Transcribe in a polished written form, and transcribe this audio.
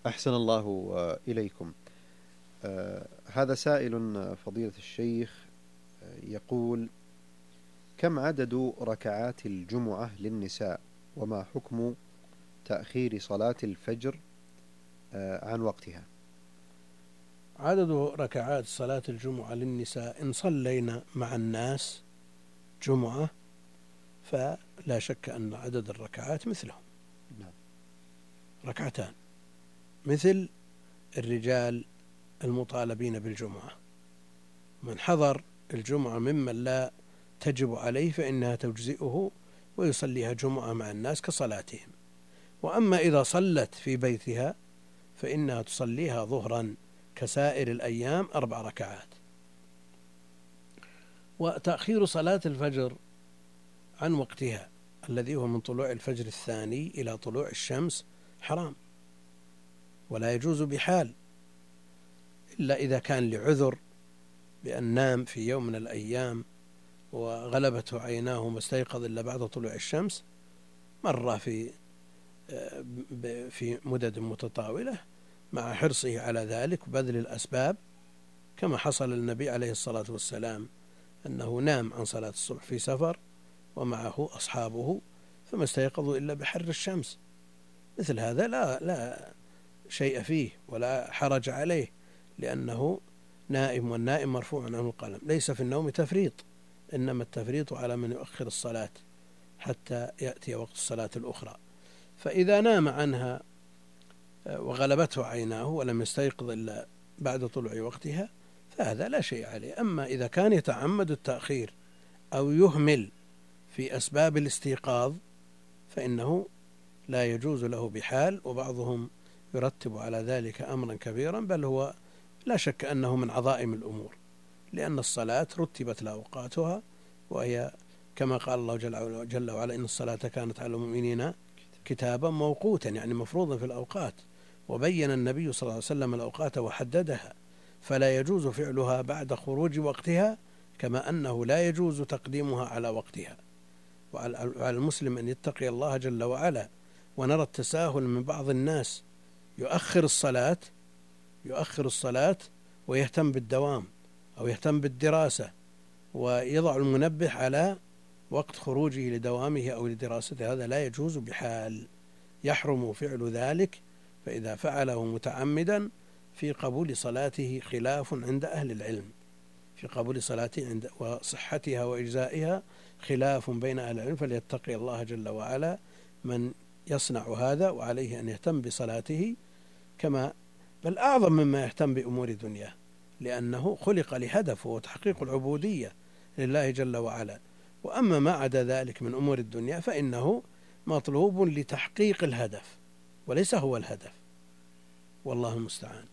أحسن الله إليكم. هذا سائل فضيلة الشيخ يقول: كم عدد ركعات الجمعة للنساء، وما حكم تأخير صلاة الفجر عن وقتها؟ عدد ركعات صلاة الجمعة للنساء إن صلينا مع الناس جمعة فلا شك أن عدد الركعات مثلهم، ركعتان مثل الرجال المطالبين بالجمعة. من حضر الجمعة ممن لا تجب عليه فإنها تجزئه ويصليها جمعة مع الناس كصلاتهم. وأما إذا صلت في بيتها فإنها تصليها ظهرا كسائر الأيام 4 ركعات. وتأخير صلاة الفجر عن وقتها الذي هو من طلوع الفجر الثاني إلى طلوع الشمس حرام، ولا يجوز بحال، إلا إذا كان لعذر بأن نام في يوم من الأيام وغلبته عيناه وما استيقظ إلا بعد طلوع الشمس مرة في مدد متطاولة مع حرصه على ذلك وبذل الأسباب، كما حصل للنبي عليه الصلاة والسلام أنه نام عن صلاة الصبح في سفر ومعه أصحابه فما استيقظوا إلا بحر الشمس. مثل هذا لا شيء فيه ولا حرج عليه، لأنه نائم والنائم مرفوع عنه القلم. ليس في النوم تفريط، إنما التفريط على من يؤخر الصلاة حتى يأتي وقت الصلاة الأخرى. فإذا نام عنها وغلبته عيناه ولم يستيقظ إلا بعد طلوع وقتها فهذا لا شيء عليه. أما إذا كان يتعمد التأخير أو يهمل في أسباب الاستيقاظ فإنه لا يجوز له بحال، وبعضهم يرتب على ذلك أمرا كبيرا، بل هو لا شك أنه من عظائم الأمور، لأن الصلاة رتبت لها أوقاتها، وهي كما قال الله جل وعلا: إن الصلاة كانت على المؤمنين كتابا موقوتا، يعني مفروضا في الأوقات. وبين النبي صلى الله عليه وسلم الأوقات وحددها، فلا يجوز فعلها بعد خروج وقتها، كما أنه لا يجوز تقديمها على وقتها. وعلى المسلم أن يتقي الله جل وعلا. ونرى التساهل من بعض الناس يؤخر الصلاة ويهتم بالدوام أو يهتم بالدراسة ويضع المنبه على وقت خروجه لدوامه أو لدراسته، هذا لا يجوز بحال، يحرم فعل ذلك. فإذا فعله متعمدا في قبول صلاته خلاف عند أهل العلم، في قبول صلاته وصحتها وإجزائها خلاف بين أهل العلم، فليتقي الله جل وعلا من يصنع هذا، وعليه أن يهتم بصلاته كما بل أعظم مما يهتم بأمور دنياه، لأنه خلق لهدف وهو تحقيق العبودية لله جل وعلا. وأما ما عدا ذلك من أمور الدنيا فإنه مطلوب لتحقيق الهدف وليس هو الهدف، والله المستعان.